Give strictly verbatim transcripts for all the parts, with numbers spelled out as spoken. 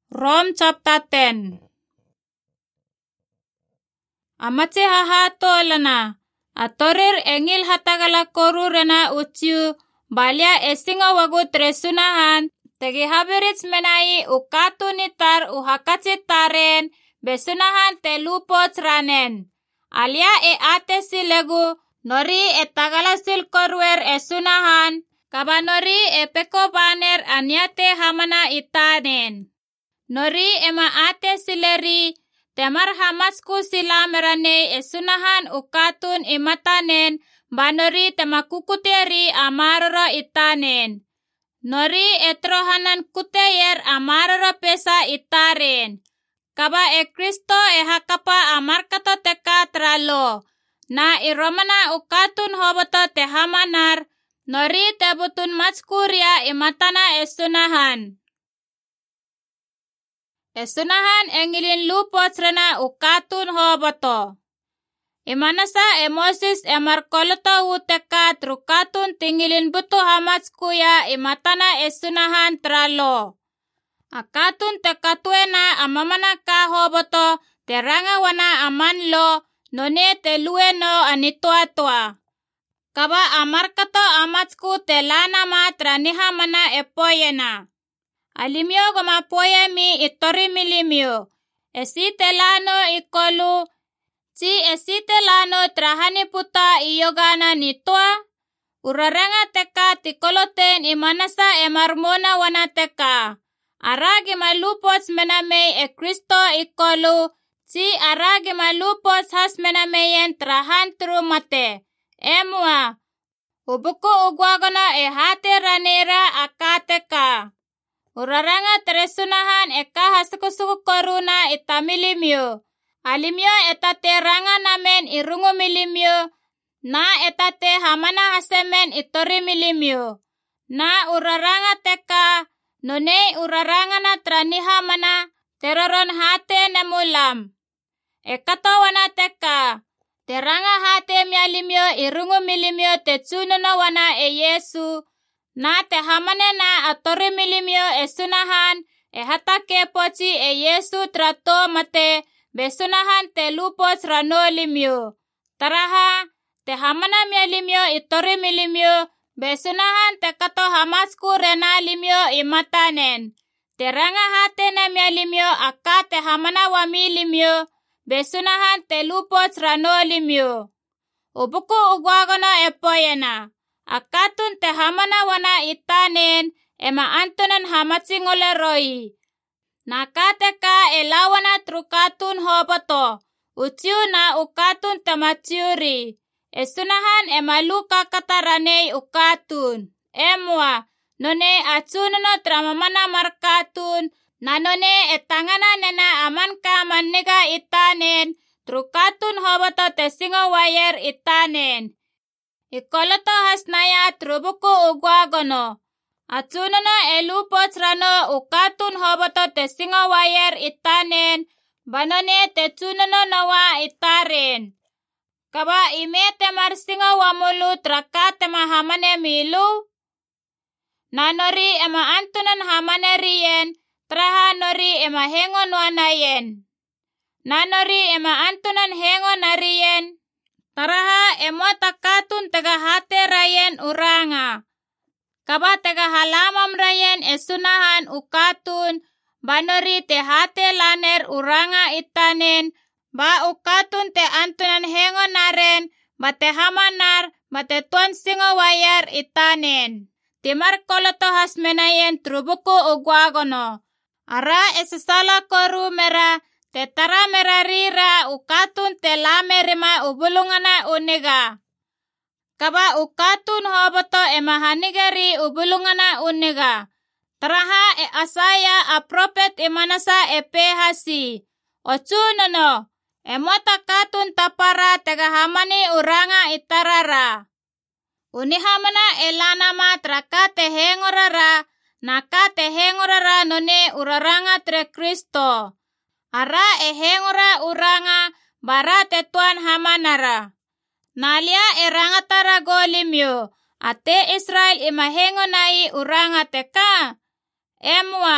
Rom chapter ten. Amate hahato lana. Atorir engil hatagala koru rena uchiu. Balia esingo wagu tresunahan. Tegi habirits menai ukatu nitar uhakatsi taren. Besunahan te lupots ranen. Alia e ate silegu. Nori e tagala sil korwer esunahan. Kaba nori e peko baner anyate hamana itanen. Nori ema ate sileri, temar hamasku sila merane esunahan ukatun imatanen, banori temakukuteri amaroro itanen. Nori etrohanan kuteyer amaroro pesa itaren. Kaba e Kristo e hakapa amarkato teka tralo. Na iromana ukatun hoboto tehamanar, nori tebutun matskuria imatana esunahan. Esunahan engilin lupots rena ukatun hoboto. Imanasa e Moses e markoloto uteka trukatun tingilin buto hamatskuya imatana esunahan tralo. Akatun tekatuena amamana ka hoboto teranga wana amanlo none telueno anituatua. Kaba amarkato amatsku telana matra nihamana epoyena. Alimio goma poye mi itori milimio. Esi telano ikolu. Si esi telano trahani puta iyogana nitoa. Uraranga teka tikoloten imanasa emarmona wana teka. Aragi malupots menamei e Kristo ikolu. Si aragi malupots has menameyen trahan trumate. Emua. Ubuko ugwagana e hate ranera akateka. Uraranga tresunahan eka hasukusuku koruna itamilimio. Alimio etate ranga namen irungu milimio. Na etate hamana hasemen itori milimio. Na uraranga teka. None uraranga na traniha mana. Teroron hate nemulam. Ekato wana teka. Teranga hate mialimio irungu milimio tetsunono wana e Yesu. Na te hamane na atori milimio esunahan e hatake pochi e Yesu trato mate besunahan te lupots rano limio. Taraha te hamana mialimio itori milimio besunahan te kato hamasku rena limio imatanen. Teranga hate na mialimio akka te hamana wami limio besunahan te lupots rano limio. Ubuku ugwagono epoyena. Akatun te hamana wana itanen ema antunan hamatsingole roi. Nakateka elawana trukatun hoboto. Uciu na ukatun temaciuri. Esunahan ema luka kataranei ukatun. Emwa. None acunono tramamana markatun. Na none etangana nena amanka maniga itanen. Trukatun hoboto tesingo wayer itanen. Ikoloto hasnaya trubuku ugwagono. Atsunono elupots rano ukatun hoboto tesingo wayer itanen. Banone tetsunono nawa itaren. Kaba imete marsingo wamulu trakate mahamane milu. Nanori ema antunan hamane riyen. Traha nori ema hengon wanayen. Nanori ema antunan hengon nariyen. Taraha emo takatun tega hate rayen uranga. Kaba tega halamam rayen esunahan ukatun. Banori te hate laner uranga itanen. Ba ukatun te antunan hengo naren. Ba te hamanar. Ba te tuan singo wayar itanen. Timar koloto hasmenayen trubuku ugwagono. Ara esesala koru mera. Te tara merarira ukatun te lamerima ubulungana uniga. Kaba ukatun hoboto emahanigari ubulungana uniga. Taraha e asaya a prophet imanasa e pehasi. Ocunono. Emota katun tapara tega hamani uranga itarara. Unihamana elana matraka te hengorara. Naka te hengorara none uraranga tre Kristo. Ara ehengora uranga bara tetuan hamanara. Nalia eranga tara golimyo. Ate Israel imahengo nai uranga teka. Emwa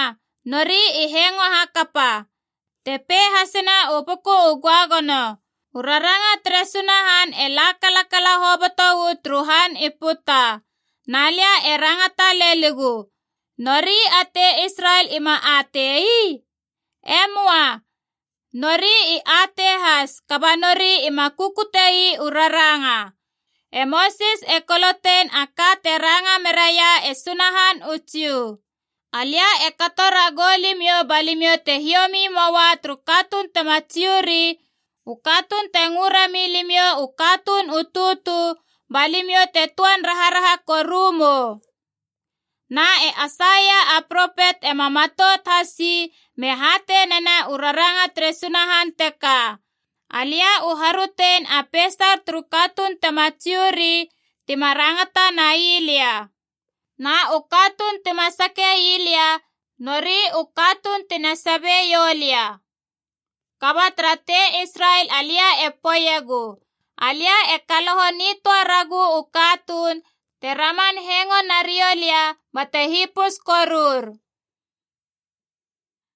Nori ihengo hakapa. Tepe hasena upuku ugwagono. Uraranga tresunahan elakalakala hoboto utruhan iputa. Nalia erangata leligu. Nori ate Israel ima atei. Emua. Nori i ate has kaba nori ima kukutei uraranga. E Moses e koloten aka teranga meraya e sunahan uciu. Alia e katorago limyo balimyo te hiomi mawa trukatun temaciuri. Ukatun tengurami limyo ukatun ututu. Balimyo te tuan raha-raha korumo. Na e asaya a propet e mamatot hasi mehate nena uraranga tresunahan teka. Alia uharuten a pesar trukatun temaciuri timarangata na ilia. Na ukatun timasake ilia nori ukatun tinasabe yolia. Kabatrate Israel alia e poyegu. Alia e kalohonito ragu ukatun teraman hengo nariolia batahipus korur.